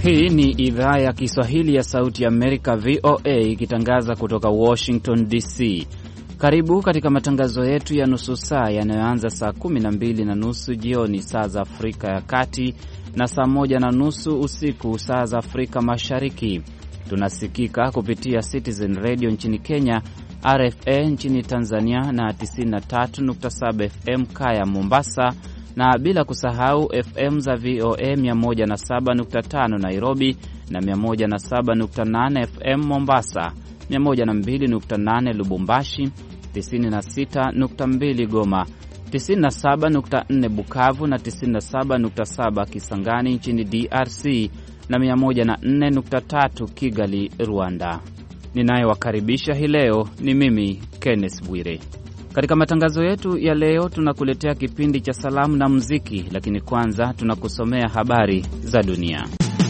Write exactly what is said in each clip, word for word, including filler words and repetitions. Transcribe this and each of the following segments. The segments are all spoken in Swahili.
Hii ni idhaa ya Kiswahili ya Sauti ya Amerika, V O A, ikitangaza kutoka Washington D C. Karibu katika matangazo yetu ya nusu saa yanayoanza saa kumi na mbili na nusu jioni saa za Afrika ya Kati na saa moja na nusu usiku saa za Afrika Mashariki. Tunasikika kupitia Citizen Radio nchini Kenya, R F A nchini Tanzania na tisini na tatu nukta saba F M Kaya Mombasa, na bila kusahau F M za V O A mia moja na saba nukta tano Nairobi na mia moja na saba nukta nane F M Mombasa, mia moja na mbili nukta nane Lubumbashi, tisini na sita nukta mbili Goma, tisini na saba nukta nne Bukavu na tisini na saba nukta saba Kisangani nchini D R C na mia moja na nne nukta tatu Kigali, Rwanda. Ninayewakaribisha hii leo ni mimi Kenneth Bwire. Katika matangazo yetu ya leo tunakuletea kipindi cha salamu na muziki, lakini kwanza tunakusomea habari za dunia.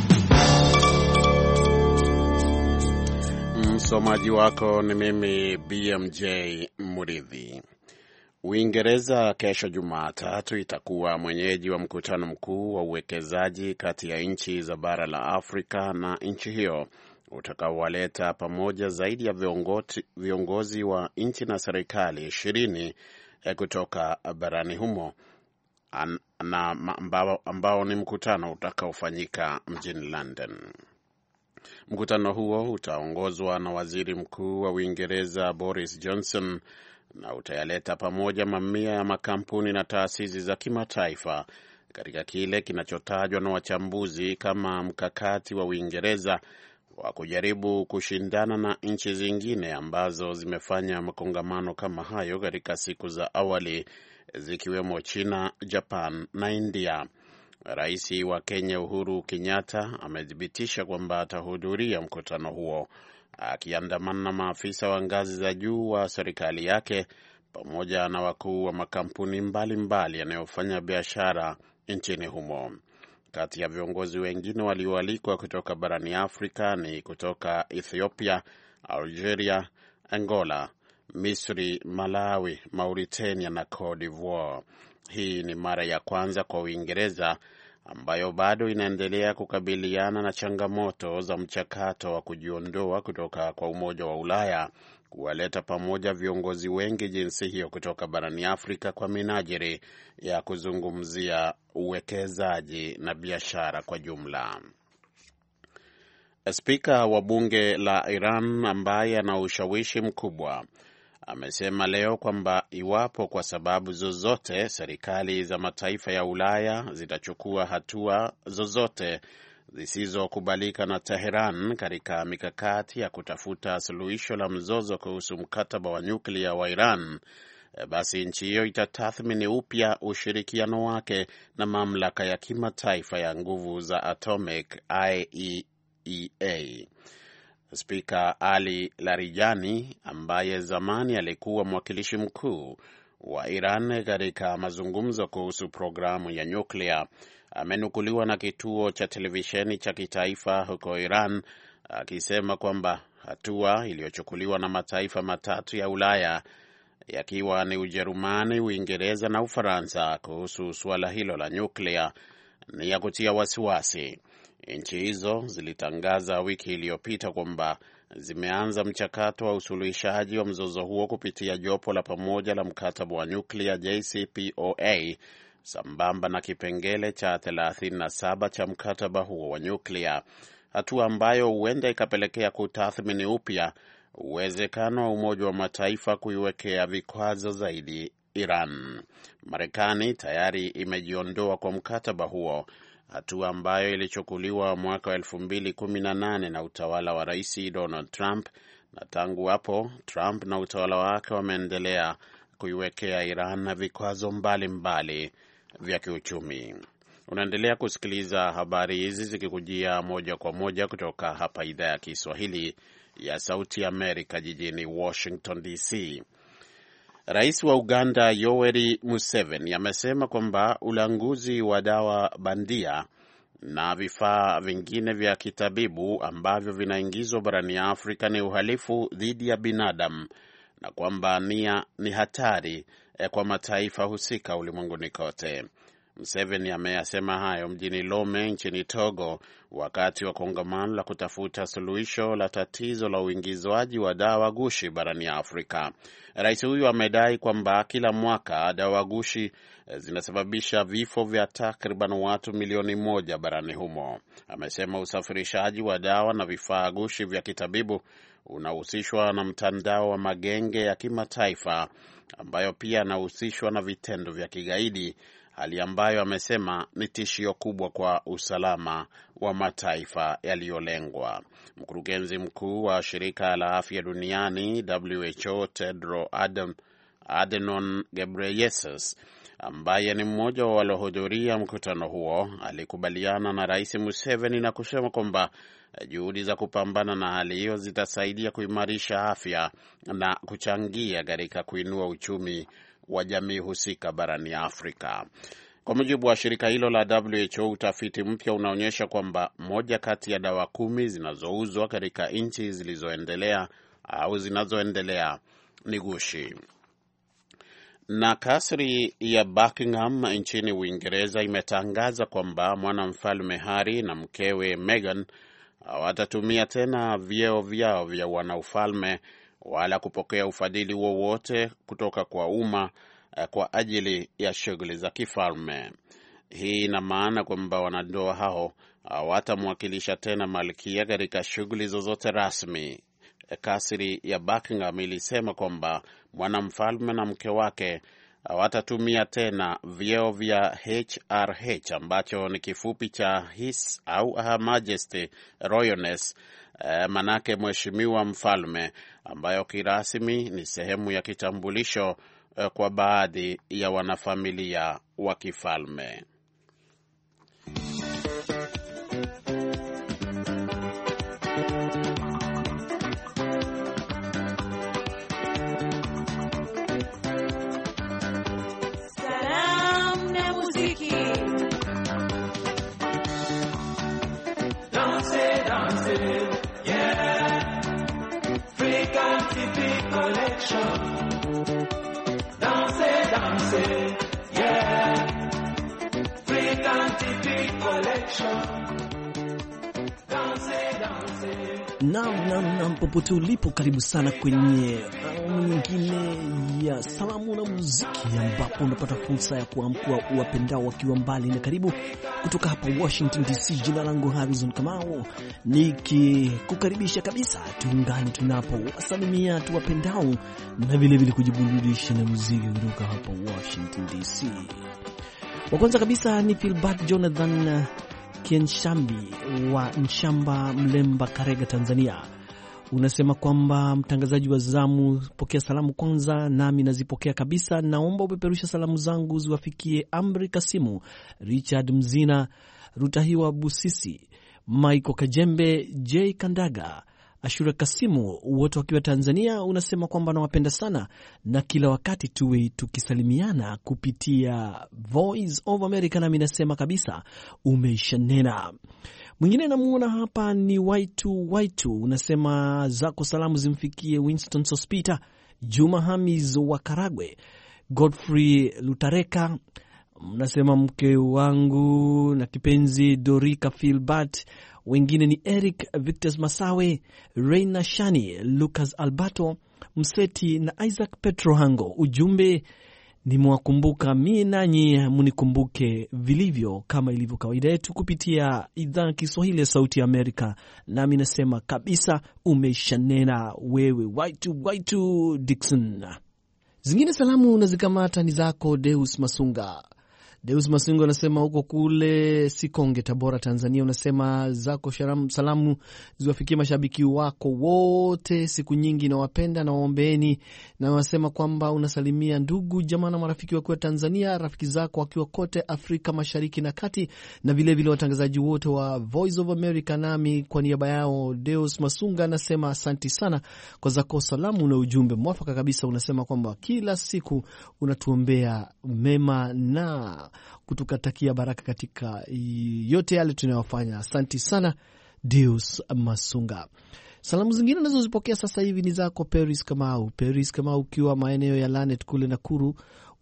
Msomaji wako ni mimi B M J Muridhi. Uingereza kesho Jumatatu itakuwa mwenyeji wa mkutano mkuu wa uwekezaji kati ya nchi za bara la Afrika na nchi hiyo, utakaowaleta pamoja zaidi ya viongozi, viongozi wa nchi na serikali ishirini kutoka barani humo, na ambao, ambao ni mkutano utakaofanyika mjini London. Mkutano huo utaongozwa na waziri mkuu wa Uingereza Boris Johnson na utayaleta pamoja mamia ya makampuni na taasisi za kimataifa katika kile kinachotajwa na wachambuzi kama mkakati wa Uingereza wa kujaribu kushindana na nchi zingine ambazo zimefanya makongamano kama hayo katika siku za awali, zikiwemo China, Japan na India. Rais wa Kenya Uhuru Kenyatta amethibitisha kwamba atahudhuria mkutano huo, akiandamana na maafisa wa ngazi za juu wa serikali yake pamoja na wakuu wa makampuni mbalimbali yanayofanya biashara nchini humo. Kati ya viongozi wengine walioalikwa kutoka barani Afrika ni kutoka Ethiopia, Algeria, Angola, Misri, Malawi, Mauritania na Cote d'Ivoire. Hii ni mara ya kwanza kwa Uingereza, ambayo bado inaendelea kukabiliana na changamoto za mchakato wa kujiondoa kutoka kwa Umoja wa Ulaya, kuwaleta pamoja viongozi wengi jinsi hiyo kutoka barani Afrika kwa minajili ya kuzungumzia uwekezaji na biashara kwa jumla. Spika wa bunge la Iran ambaye ana ushawishi mkubwa amesema leo kwamba iwapo kwa sababu zozote serikali za mataifa ya Ulaya zitachukua hatua zozote zisizokubalika na Teheran katika mikakati ya kutafuta suluhisho la mzozo kuhusu mkataba wa nyuklia wa Iran, basi nchi hiyo itatathmini upya ushirikiano wake na mamlaka ya kimataifa ya nguvu za atomic I A E A. Spika Ali Larijani, ambaye zamani alikuwa mwakilishi mkuu wa Iran katika mazungumzo kuhusu programu ya nyuklia, amenukuliwa na kituo cha televisheni cha kitaifa huko Iran akisema kwamba hatua iliyochukuliwa na mataifa matatu ya Ulaya, yakiwa ni Ujerumani, Uingereza na Ufaransa, kuhusu suala hilo la nyuklia ni ya kutia wasiwasi. Nchi hizo zilitangaza wiki iliyopita kwamba zimeanza mchakato wa usuluhishaji wa mzozo huo kupitia jopo la pamoja la mkataba wa nyuklia J C P O A, sambamba na kipengele cha thelathini na saba cha mkataba huo wa nyuklia, hatua ambayo huenda ikapelekea kutathmini upya uwezekano wa Umoja wa Mataifa kuiwekea vikwazo zaidi Iran. Marekani tayari imejiondoa kwa mkataba huo, hatua ambayo ilichukuliwa mwaka wa elfu mbili kumi na nane na utawala wa Rais Donald Trump, na tangu hapo Trump na utawala wake wameendelea kuiwekea Iran na vikwazo mbalimbali vya kiuchumi. Unaendelea kusikiliza habari hizi zikikujia moja kwa moja kutoka hapa idhaa ya Kiswahili ya Sauti ya Amerika jijini Washington D C. Rais wa Uganda Yoweri Museveni amesema kwamba ulanguzi wa dawa bandia na vifaa vingine vya kitabibu ambavyo vinaingizwa barani Afrika ni uhalifu dhidi ya binadamu na kwamba nia ni hatari kwa mataifa husika ulimwenguni kote. Museveni ameyasema hayo mjini Lome nchini Togo wakati wa kongamano la kutafuta suluhisho la tatizo la uingizwaji wa dawa gushi barani Afrika. Rais huyu amedai kwamba kila mwaka dawa gushi zinasababisha vifo vya takriban watu milioni moja barani humo. Amesema usafirishaji wa dawa na vifaa gushi vya kitabibu unahusishwa na mtandao wa magenge ya kimataifa ambayo pia yanahusishwa na vitendo vya kigaidi, hali ambayo amesema ni tishio kubwa kwa usalama wa mataifa yaliyolengwa. Mkurugenzi mkuu wa shirika la afya duniani W H O Tedros Adhanom Ghebreyesus, ambaye ni mmoja wa waliohudhuria mkutano huo, alikubaliana na Rais Museveni na kusema kwamba juhudi za kupambana na hali hiyo zitasaidia kuimarisha afya na kuchangia katika kuinua uchumi wa jamii husika barani Afrika. Kwa mujibu wa shirika hilo la W H O, utafiti mpya unaonyesha kwamba moja kati ya dawa kumi zinazouzwa katika nchi zilizoendelea au zinazoendelea ni gushi. Na kasri ya Buckingham nchini Uingereza imetangaza kwamba mwanamfalme Harry na mkewe Meghan hawatatumia tena vyeo vyao vya wanaufalme wala kupokea ufadhili wowote kutoka kwa umma kwa ajili ya shughuli za kifalme. Hii ina maana kwamba wanandoa hao hawatamwakilisha tena malkia katika shughuli zozote rasmi. Kasri ya Buckingham ilisema kwamba mwanamfalme na mke wake hawatatumia tena vyeo vya H R H ambacho ni kifupi cha His au Her Majesty Royalness, eh, manake mheshimiwa mfalme, ambayo kirasmi ni sehemu ya kitambulisho eh, kwa baadhi ya wanafamilia wa kifalme. Naam, naam, naam, popote ulipo, karibu sana kwenye awamu nyingine ya salamu na muziki, ambapo unapata fursa ya kuamkua uwapendao wakiwa mbali na karibu, kutoka hapa Washington D C. Jina langu Harrison Kamau, nikikukaribisha kabisa tuungane tunapo wasalimia tuwapendao na vile vile kujiburudisha na muziki kutoka hapa Washington D C. Wa kwanza kabisa ni Philbert Jonathan Kienshambi wa Nshamba, Mlemba, Karega, Tanzania. Unasema kwamba mtangazaji wa zamu, pokea salamu kwanza, nami nazipokea kabisa. Naomba upeperusha salamu zangu ziwafikie Amri Kasimu, Richard Mzina, Rutahiwa Busisi, Maiko Kajembe, J Kandaga, Ashura Kasimu, wote wakiwa Tanzania. Unasema kwamba nawapenda sana na kila wakati tuwe tukisalimiana kupitia Voice of America, nami nasema kabisa umeisha nena. Mwingine namuona hapa ni Waitu Waitu, unasema zako salamu zimfikie Winston Sospita, Juma Hamis wa Karagwe, Godfrey Lutareka, unasema mke wangu na kipenzi Dorika Philbert. Wengine ni Eric Victor Masawe, Reina Shani, Lucas Alberto Mseti na Isaac Petro Hango. Ujumbe ni mwakumbuka mie nanyi munikumbuke vilivyo, kama ilivyo kawaida yetu kupitia idhaa Kiswahili ya Sauti ya Amerika. Nami nasema kabisa umeshanena wewe Waitu Waitu Dixon. Zingine salamu unazikamata ni zako Deus Masunga. Deus Masunga unasema huko kule Sikonge, Tabora, Tanzania. Unasema zako sharamu, salamu ziwafikie mashabiki wako wote, siku nyingi na wapenda na waombeeni. Na unasema kwamba unasalimia ndugu jamaa na marafiki wako wa Tanzania, rafiki zako wakiwa kote Afrika Mashariki na Kati, na vile vile watangazaji wote wa Voice of America. Nami kwa niaba yao Deus Masunga nasema asanti sana kwa zako salamu na ujumbe mwafaka kabisa. Unasema kwamba kila siku unatuombea mema na kutukatakia baraka katika yote yale tunayofanya. Asante sana Deus Masunga. Salamu zingine nazozipokea sasa hivi ni zako Paris Kamau. Paris Kamau ukiwa maeneo ya Lanet kule Nakuru,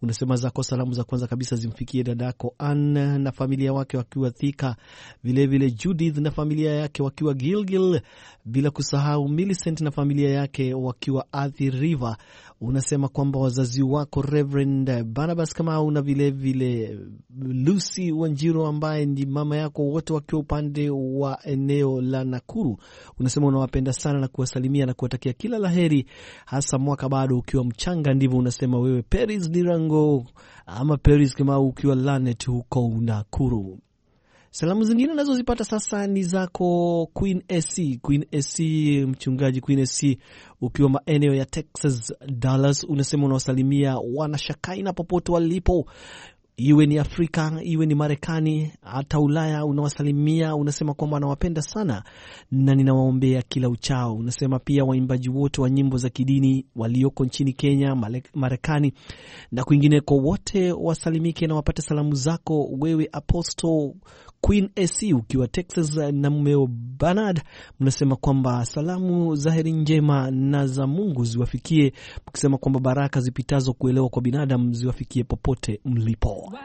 Unasema zako salamu za kwanza kabisa zimfikie dadako Ann na familia wake wakiwa Thika, vile vile Judith na familia yake wakiwa Gilgil, bila kusahau Millicent na familia yake wakiwa Athi River. Unasema kwamba wazazi wako Reverend Barnabas Kamau na vile vile Lucy Wanjiru ambaye ni mama yako, wote wakiwa upande wa eneo la Nakuru. Unasema unawapenda sana na kuwasalimia na kuwatakia kila laheri, hasa mwaka bado ukiwa mchanga. Ndivyo unasema wewe Paris Nirango ama Paris Kamau ukiwa Lanet huko Nakuru. Salamu zingine nazo zipata sasa ni zako Queen A C. Queen A C, mchungaji Queen A C ukiwa maeneo ya Texas, Dallas. Unasema unawasalimia wanashakaina popote walipo, iwe ni Afrika, iwe ni Marekani, hata Ulaya. Unawasalimia, unasema kwamba anawapenda sana na ninawaombea kila uchao. Unasema pia waimbaji wote wa nyimbo za kidini walioko nchini Kenya, Marekani na kwingineko, wote wasalimike na wapate salamu zako wewe Apostle Queen A C ukiwa Texas na mmeo Bernard. Mnasema kwamba salamu za heri njema na za Mungu ziwafikie, mkisema kwamba baraka zipitazo kuelewa kwa binadamu ziwafikie popote mlipo.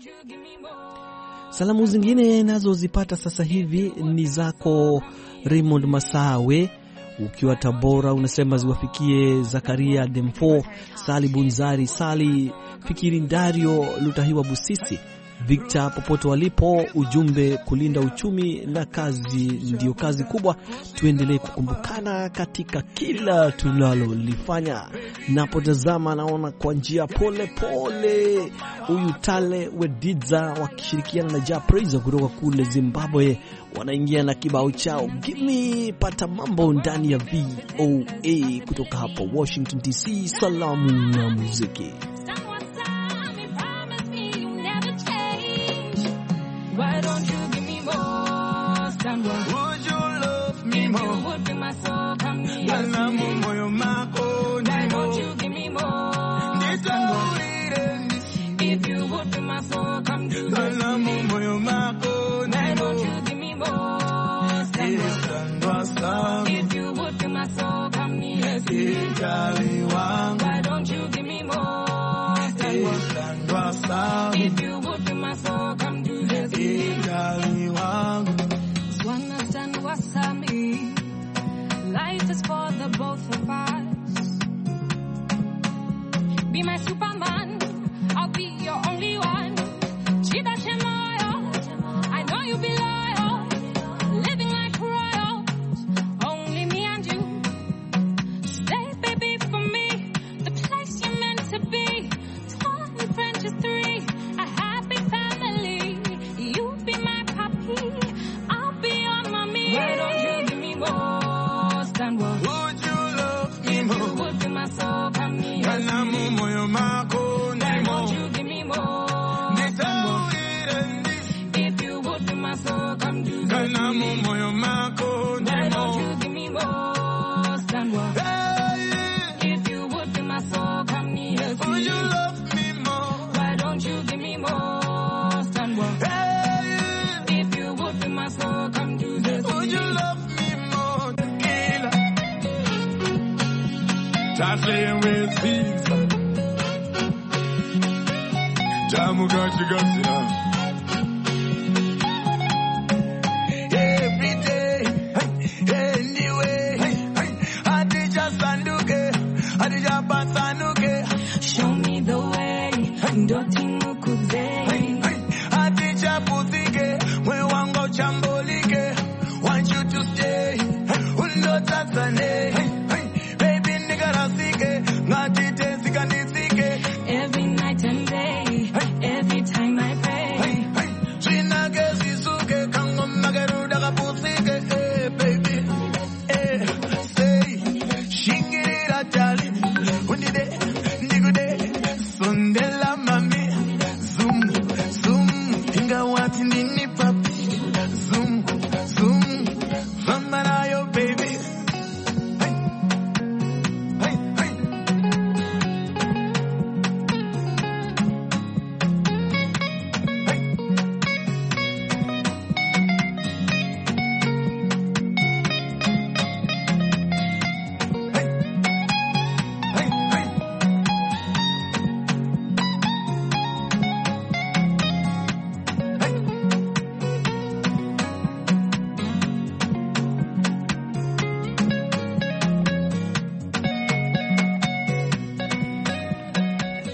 Salamu zingine nazo zipata sasa hivi ni zako Raymond Masawe ukiwa Tabora. Unasema ziwafikie Zakaria Demfo, Sali Bunzari, Sali Fikiri, Dario Lutahiwa Busisi, Victor popote walipo. Ujumbe, kulinda uchumi na kazi ndio kazi kubwa, tuendelee kukumbukana katika kila tunalolifanya. Napotazama naona kwa njia pole pole huyu Tale Wedidza wakishirikiana na Ja Praise kutoka kule Zimbabwe wanaingia na kibao chao Give Me. Pata mambo ndani ya V O A kutoka hapa Washington D C. Salamu na muziki. Why don't you give me more? Stand one. Would you love me more? If you would bring my soul, come here. Why don't you give me more? Stand one. If you would bring my soul, come do this. Why don't you give me more? Stand one. If you would bring my soul, come here. Why don't you give me more? Stand one. If you would bring my soul, come do this. Understand what's I mean? Life is for the both of us. Be my Superman, I'll be your only one. Chida Chemoyo, I know you be loyal. Living like royals, only me and you. Stay baby for me, the place you're meant to be. Twenty French is three, a happy family. You be my puppy, I'll be your mommy. Why don't you give me more? Stand one. Would you love me more? If you would be my soul, come here. Why don't you give me more? Stand one. If you would be my soul, come do that. Why don't you give me more? Stand one. If you would be my soul, come near. Would you love me more? Why don't you give me more? Stand one. If you would be my soul, come do this. Would you love me more? Tequila. Chatting with Caesar. Jamu got you got you. Every day, anyway, I did just sanduke, I did just sanduke. Show me the way, ndoti mukuze. I did just putike, we wango chambolike. Want you to stay, undo tasane. Baby nigga rasike, ngati tesika nisike. Every night and day, every time I pray. China gezi suke, kango mageruda kapusike. Hey baby, hey say, shingiri la tali, undi de.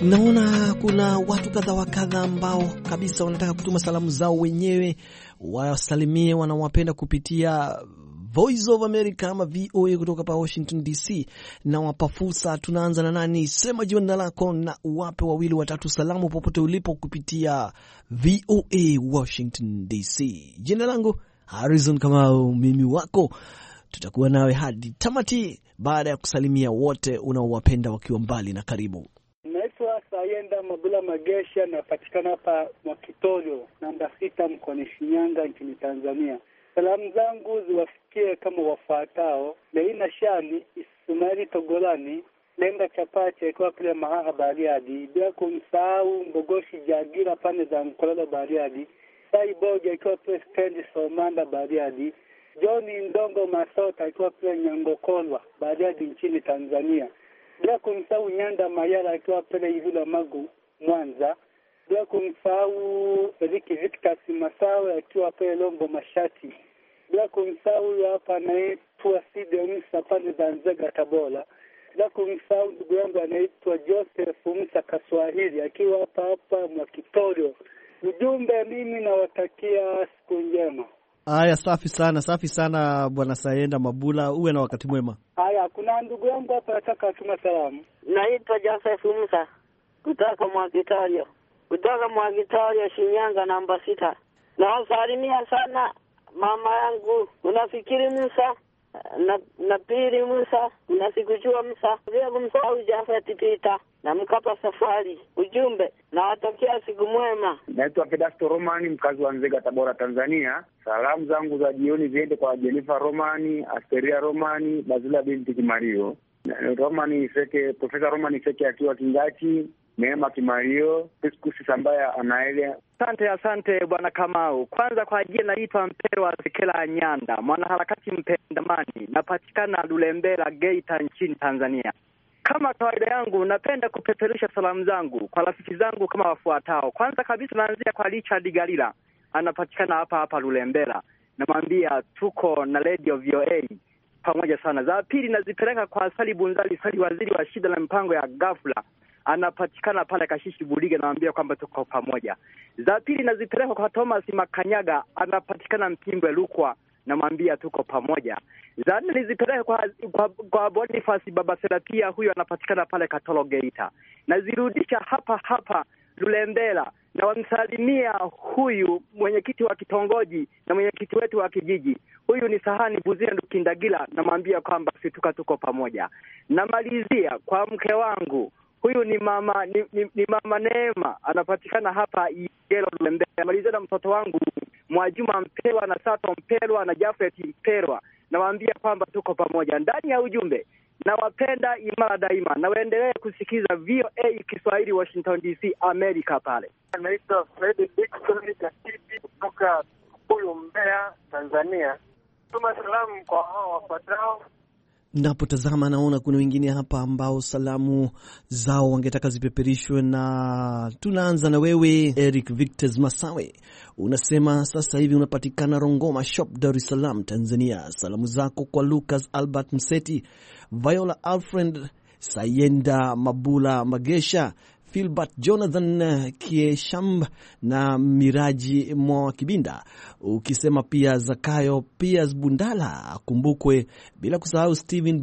Naona kuna watu kadha wa kadha ambao kabisa wanataka kutuma salamu zao wenyewe, wasalimie wanawapenda kupitia Voice of America ama V O A kutoka pa Washington D C, na wapa fursa. Tunaanza na nani? Sema jina lako na uwape wawili watatu salamu popote ulipo kupitia V O A Washington D C. Jina langu Harrison Kamau, mimi wako, tutakuwa nawe hadi tamati baada ya kusalimia wote unaowapenda wakiwa mbali na karibu. Naitwa Sayenda Mabula Magesha, napatikana hapa Mwakitorio namba sita mkoani Shinyanga nchini Tanzania. Salamu zangu ziwafikie kama wafuatao: Leina Shani, Ismaili Togolani, Lenga Chapache ikiwa pale Mahaha Bariadi, bila kumsahau Mbogoshi Jagira pande za Mkololo Bariadi, Sai Boja ikiwa pale Stendi Somanda Bariadi, Johnny Ndongo Masota ikiwa pale Nyangokolwa Bariadi nchini Tanzania, bila kumsahau Nyanda Mayala ikiwa pale Ivula Magu Mwanza, bila kumsahau Riki Victor Simasawe akiwa pale Lombo Mashati, bila kumsahau hapa anaitwa Side Musa pande za Nzega Tabora, bila kumsahau ndugu yangu anaitwa Joseph Musa Kaswahili akiwa hapa hapa Mwakitorio. Ujumbe, mimi nawatakia siku njema. Haya, safi sana, safi sana Bwana Sayenda Mabula, uwe na wakati mwema. Haya, kuna ndugu yangu hapa nataka atuma salamu. Naitwa Joseph Musa kutoka Mwakitorio. Kutoka Mwakitorio Shinyanga namba sita. Na wasalimia sana mama yangu Unafikiri Musa na na Pili Musa, unasikujua Musa, bila kumsahau Jafet Peter na Mkapa Safari. Ujumbe, na watakia siku mwema. Naitwa Pedasto Romani, mkazi wa Nzega Tabora Tanzania. Salamu zangu za jioni ziende kwa Jennifer Romani, Asteria Romani, Bazila binti Kimario, Romani Seke, Profesa Romani Seke akiwa Kingachi, Neema Kimario, Piskusi Sambaya Anaelia. Asante, asante Bwana Kamau. Kwanza kwa jina naitwa Mpero wa Sekela Nyanda, mwanaharakati mpendamani, napatikana Lulembela Geita nchini Tanzania. Kama kawaida yangu napenda kupeperusha salamu zangu kwa rafiki zangu kama wafuatao. Kwanza kabisa naanzia kwa Richard Galila, anapatikana hapa hapa Lulembela. Namwambia tuko na Radio V O A pamoja sana. Za pili nazipeleka kwa Sali Bunzali, Sali waziri wa shida na mpango ya ghafla, anapatikana pale Kashishi Bulige, naambia kwamba tuko pamoja. Za pili nazipeleka kwa Thomas Makanyaga, anapatikana Mpimbwe Lukwa, namwambia tuko pamoja. Za nne nizipeleka kwa, kwa, kwa Boniface Baba Serapia, huyo anapatikana pale Katoro Geita. Nazirudisha hapa hapa Lulembela, na wamsalimia huyu mwenyekiti wa kitongoji na mwenyekiti wetu wa kijiji. Huyu ni Sahani Buzia Ndukindagila, namwambia kwamba situka tuko pamoja. Namalizia kwa mke wangu, huyu ni mama ni, ni, ni mama Neema, anapatikana hapa Igelo Lulembela. Namalizia na mtoto wangu Mwajuma Mpelwa na Sato Mpelwa na Jafet Mpelwa, nawaambia kwamba tuko pamoja. Ndani ya ujumbe, nawapenda imara daima, na waendelee kusikiza V O A Kiswahili Washington D C America pale. Naitwa Fred Dickson Katibi kutoka Kuyu Mbeya Tanzania. Tuma salamu kwa hao wafuatao. Napotazama naona kuna wengine hapa ambao salamu zao wangetaka zipeperishwe, na tunaanza na wewe Eric Victor Masawe. Unasema sasa hivi unapatikana Rongoma Shop, Dar es Salaam, Tanzania. Salamu zako kwa Lucas Albert Mseti, Viola Alfred, Sayenda Mabula Magesha, Philbert Jonathan Kieshamb na Miraji Mwa Kibinda, ukisema pia Zakayo Pias Bundala akumbukwe, bila kusahau Steven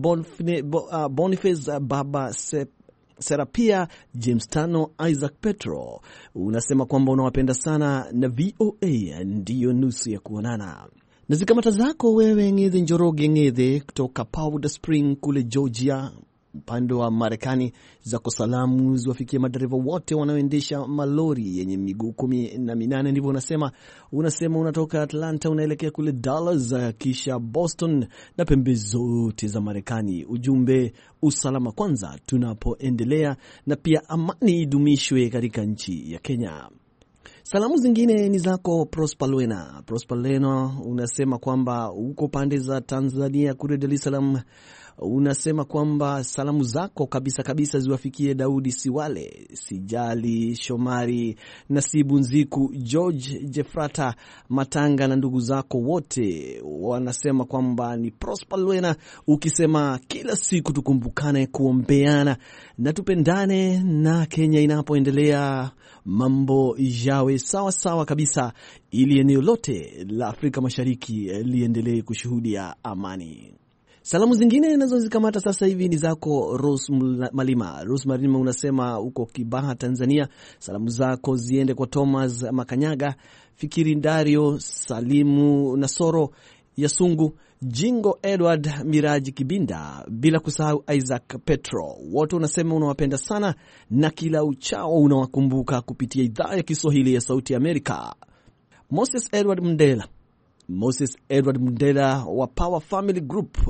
Boniface, Baba Sep Serapia, James Tano, Isaac Petro. Unasema kwamba unawapenda sana na V O A ndiyo nusu ya kuonana. Na zikamata zako wewe Ng'ethe Njoroge Ng'ethe kutoka Powder Spring kule Georgia upande wa Marekani, zako salamu ziwafikie madereva wote wanaoendesha malori yenye miguu kumi na minane, ndivyo unasema. Unasema unatoka Atlanta unaelekea kule Dallas, kisha Boston na pembe zote za Marekani. Ujumbe, usalama kwanza tunapoendelea, na pia amani idumishwe katika nchi ya Kenya. Salamu zingine ni zako Prosper Lwena. Prosper Lwena unasema kwamba uko pande za Tanzania kule Dar es Salaam. unasema kwamba salamu zako kabisa kabisa ziwafikie Daudi Siwale, Sijali Shomari, Nasibu Nziku, George Jefrata Matanga na ndugu zako wote. Wanasema kwamba ni Prosper Lwena, ukisema kila siku tukumbukane kuombeana na tupendane, na Kenya inapoendelea mambo yawe sawa sawa kabisa, ili eneo lote la Afrika Mashariki liendelee kushuhudia amani. Salamu zingine nazo zikamata sasa hivi ni zako Rose Malima. Rose Malima unasema uko Kibaha, Tanzania. Salamu zako ziende kwa Thomas Makanyaga, Fikiri Dario, Salimu Nasoro Yasungu, Jingo Edward, Miraji Kibinda, bila kusahau Isaac Petro. Wote unasema unawapenda sana na kila uchao unawakumbuka kupitia idhaa ya Kiswahili ya Sauti ya Amerika. Moses Edward Mndela. Moses Edward Mndela wa Power Family Group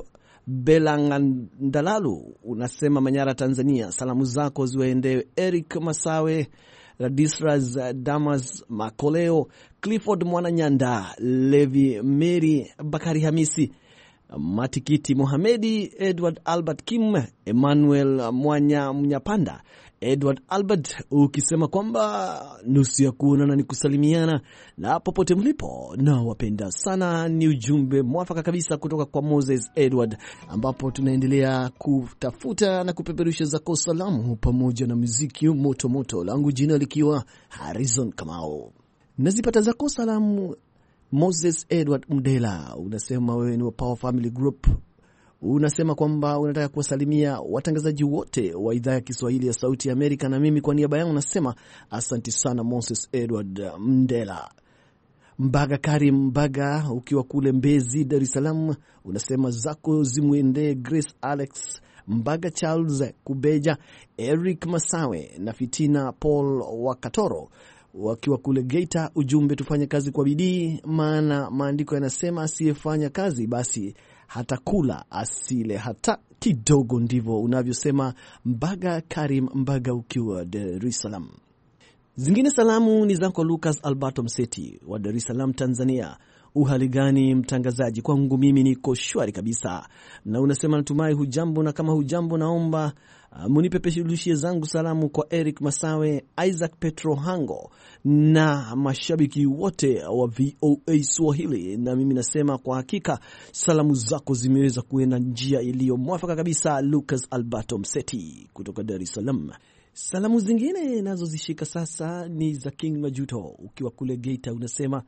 Belangandalalu unasema Manyara, Tanzania. Salamu zako ziwaende Eric Masawe, Radisras Damas Makoleo, Clifford Mwananyanda, Levi Mary, Bakari Hamisi, Matikiti Mohamedi, Edward Albert Kim, Emmanuel Mwanya Mnyapanda, Edward Albert, ukisema kwamba nusu ya kuonana ni kusalimiana, na popote mlipo na wapenda sana. Ni ujumbe mwafaka kabisa kutoka kwa Moses Edward, ambapo tunaendelea kutafuta na kupeperusha zako salamu pamoja na muziki moto moto, langu jina likiwa Harrison Kamau. Nazipata zako salamu Moses Edward Mdela, unasema wewe ni wa Power Family Group. Unasema kwamba unataka kuwasalimia watangazaji wote wa idhaa ya Kiswahili ya Sauti ya Amerika, na mimi kwa niaba yangu nasema asante sana Moses Edward Mdela. Mbaga Karim Mbaga, ukiwa kule Mbezi, Dar es Salaam, unasema zako zimwende Grace Alex Mbaga, Charles Kubeja, Eric Masawe na Fitina Paul Wakatoro wakiwa kule Geita. Ujumbe, tufanye kazi kwa bidii, maana maandiko yanasema asiyefanya kazi basi hata kula asile hata kidogo. Ndivyo unavyosema Mbaga Karim Mbaga ukiwa Dar es Salaam. Zingine salamu ni zako Lucas Alberto Mseti wa Dar es Salaam, Tanzania. Uhali gani mtangazaji? Kwangu mimi niko shwari kabisa. Na unasema natumai hujambo, na kama hujambo naomba uh, munipepeshulishie zangu salamu kwa Eric Masawe, Isaac Petro Hango na mashabiki wote wa V O A Swahili. Na mimi nasema kwa hakika salamu zako zimeweza kuenda njia iliyo mwafaka kabisa, Lucas Alberto Mseti kutoka Dar es Salaam. Salamu zingine nazo zishika sasa ni za King Majuto ukiwa kule Geita. Unasema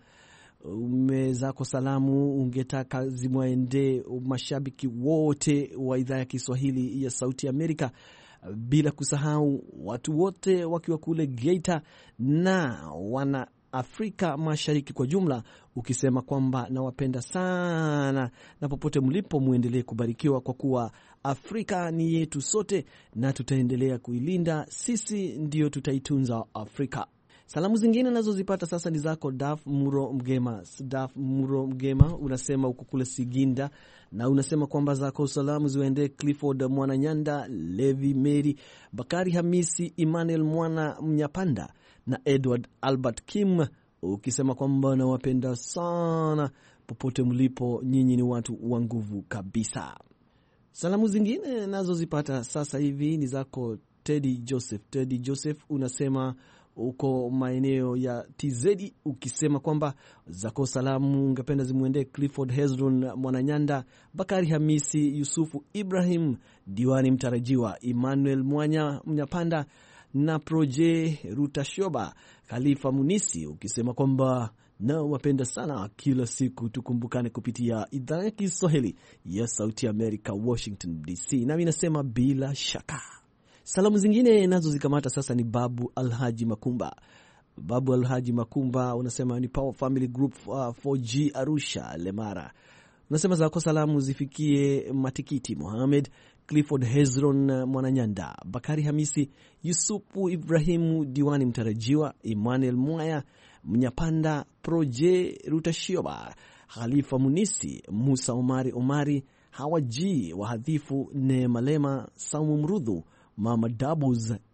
umezako salamu ungetaka zimwaende mashabiki wote wa idhaa ya Kiswahili ya Sauti ya Amerika, bila kusahau watu wote wakiwa kule Geita na wana Afrika Mashariki kwa jumla, ukisema kwamba nawapenda sana na popote mlipo muendelee kubarikiwa, kwa kuwa Afrika ni yetu sote na tutaendelea kuilinda. Sisi ndio tutaitunza Afrika. Salamu zingine nazo zipata sasa ni zako Daf Muro Mgema. Daf Muro Mgema unasema uko kule Siginda, na unasema kwamba zako salamu ziwaende Clifford Mwananyanda, Levi Mary, Bakari Hamisi, Emmanuel Mwana Mnyapanda na Edward Albert Kim, ukisema kwamba nawapenda sana popote mlipo, nyinyi ni watu wa nguvu kabisa. Salamu zingine nazo zipata sasa hivi ni zako Teddy Joseph. Teddy Joseph unasema uko maeneo ya T Z, ukisema kwamba zako salamu ungependa zimuende Clifford Hezron Mwananyanda, Bakari Hamisi, Yusufu Ibrahim, Diwani Mtarajiwa, Emmanuel Mwanya Mnyapanda na Proje Rutashoba, Khalifa Munisi, ukisema kwamba na wapenda sana, kila siku tukumbukane kupitia idhaa ya Kiswahili ya Sauti ya Amerika, Washington D C. Na mimi nasema bila shaka. Salamu zingine nazo zikamata sasa ni Babu Alhaji Makumba. Babu Alhaji Makumba unasema ni Power Family Group uh, four G Arusha Lemara. Unasema zako salamu zifikie Matikiti Mohamed, Clifford Hezron Mwananyanda, Bakari Hamisi, Yusufu Ibrahimu, Diwani Mtarajiwa, Emmanuel Mwaya Mnyapanda, Proje Rutashioba, Khalifa Munisi, Musa Omari Omari, Hawaji Wahadhifu, Neema Lema, Saumu Mrudhu, Mama Dabuz,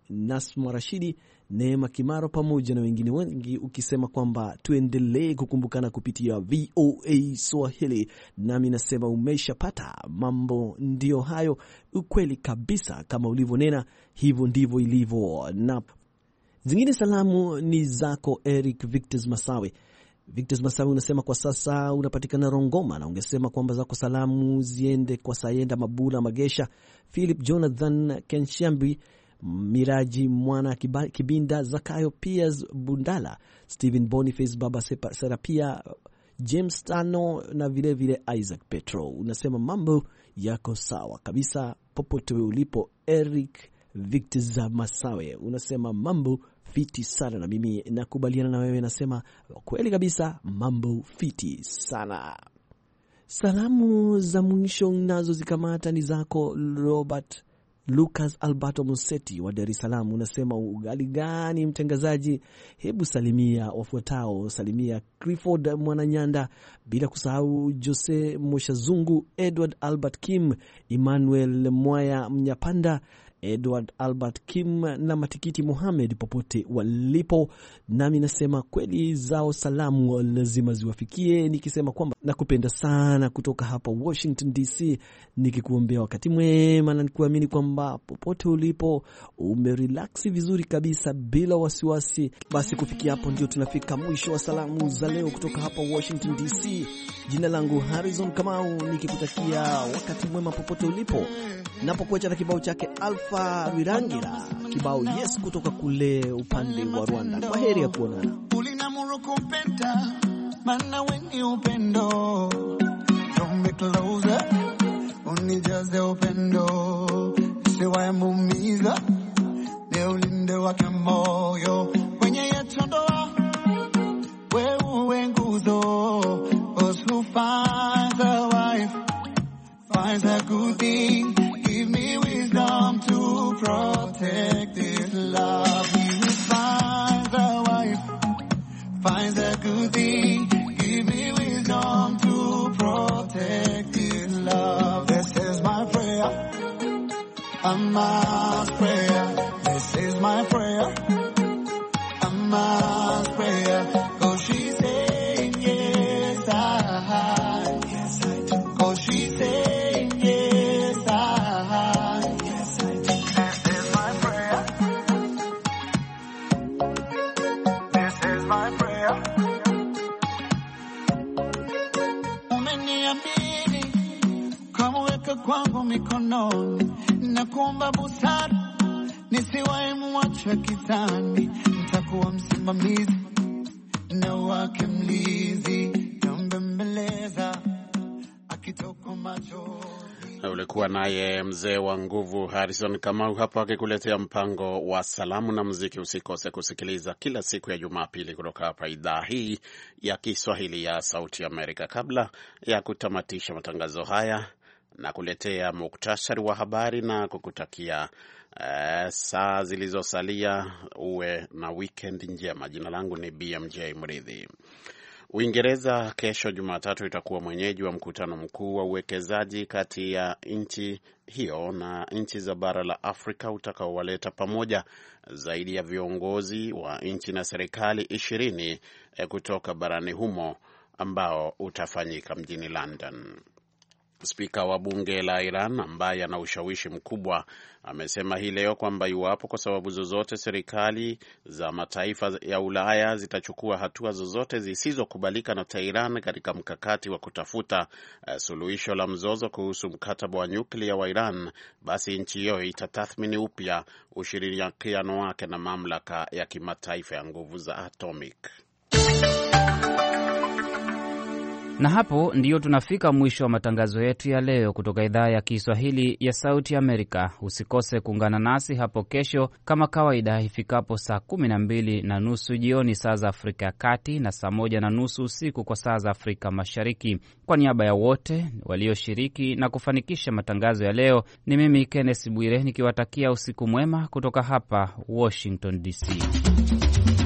Nasma Rashidi, Neema Kimaro pamoja na wengine wengi, ukisema kwamba tuendelee kukumbukana kupitia V O A Swahili. Nami nasema umeshapata mambo, ndio hayo, ukweli kabisa, kama ulivyonena hivyo ndivyo ilivyo. Na zingine salamu ni zako Eric Victor Masawe. Victor Masawe unasema kwa sasa unapatikana Rongoma, na ungesema kwamba zako salamu ziende kwa Sayenda Mabula Magesha, Philip Jonathan Kenshambi, Miraji Mwana Kibinda, Zakayo Piers Bundala, Stephen Boniface, Baba Serapia, James Tano na vile vile Isaac Petro. Unasema mambo yako sawa kabisa popote ulipo Eric Victor Masawe. Unasema mambo fiti sana, na mimi nakubaliana na wewe, nasema kweli kabisa mambo fiti sana. Salamu za mwisho nazo zikamata ni zako Robert Lucas Alberto Museti wa Dar es Salaam. Unasema ugali gani mtangazaji, hebu salimia wafuatao: salimia Clifford Mwananyanda, bila kusahau Jose Moshazungu, Edward Albert Kim, Emmanuel Mwaya Mnyapanda, Edward Albert Kim na Matikiti Mohamed popote walipo. Nami nasema kweli zao salamu lazima ziwafikie, nikisema kwamba nakupenda sana kutoka hapa Washington D C, nikikuombea wakati mwema na nikuamini kwamba popote ulipo umerelax vizuri kabisa bila wasiwasi. Basi kufikia hapo ndio tunafika mwisho wa salamu za leo kutoka hapa Washington D C. Jina langu Harrison Kamau, nikikutakia wakati mwema popote ulipo. Napokuacha na kibao chake Alpha Wirangira, kibao yes kutoka kule upande wa Rwanda. Kwa heri ya kuonana. Ulinamuru kupenda, maana weni upendo. Come be closer, unijaze upendo. Siwa muumiza, ne ulinde wake moyo. Kwenye yetu ndoa, wewe nguzo. Those who find a wife, finds a good thing. Give me wisdom to protect this love. He who finds a wife finds a good thing. Give me wisdom to protect this love. This is my prayer, a mass prayer. This is my prayer, a mass prayer. Cause she's saying yes, I, yes I do. Cause she's saying yes, I, yes I do. This is my prayer, this is my prayer. Umeniamini kama weka kwangu mikononi, nakuomba busara nisiwahi muache kizani. Nitakuwa msimamizi na wake mlizi, nambembeleza akitoka macho. Ulikuwa naye mzee wa nguvu Harrison Kamau hapa akikuletea mpango wa salamu na muziki. Usikose kusikiliza kila siku ya Jumapili kutoka hapa idhaa hii ya Kiswahili ya Sauti Amerika. Kabla ya kutamatisha matangazo haya na kuletea muktasari wa habari na kukutakia uh, saa zilizosalia uwe na weekend njema. Jina langu ni B M J Mridhi. Uingereza kesho Jumatatu itakuwa mwenyeji wa mkutano mkuu wa uwekezaji kati ya nchi hiyo na nchi za bara la Afrika utakaowaleta pamoja zaidi ya viongozi wa nchi na serikali ishirini kutoka barani humo ambao utafanyika mjini London. Spika wa bunge la Iran ambaye ana ushawishi mkubwa amesema hii leo kwamba iwapo kwa sababu zozote serikali za mataifa ya Ulaya zitachukua hatua zozote zisizokubalika na Tehran katika mkakati wa kutafuta uh, suluhisho la mzozo kuhusu mkataba wa nyuklia wa Iran, basi nchi hiyo itatathmini upya ushirikiano wake na mamlaka ya kimataifa ya nguvu za atomic. Na hapo ndiyo tunafika mwisho wa matangazo yetu ya leo kutoka idhaa ya Kiswahili ya Sauti Amerika. Usikose kuungana nasi hapo kesho kama kawaida ifikapo saa kumi na mbili na nusu jioni saa za Afrika ya Kati na saa moja na nusu usiku kwa saa za Afrika Mashariki. Kwa niaba ya wote walioshiriki na kufanikisha matangazo ya leo, ni mimi Kenneth Bwire nikiwatakia usiku mwema kutoka hapa Washington D C.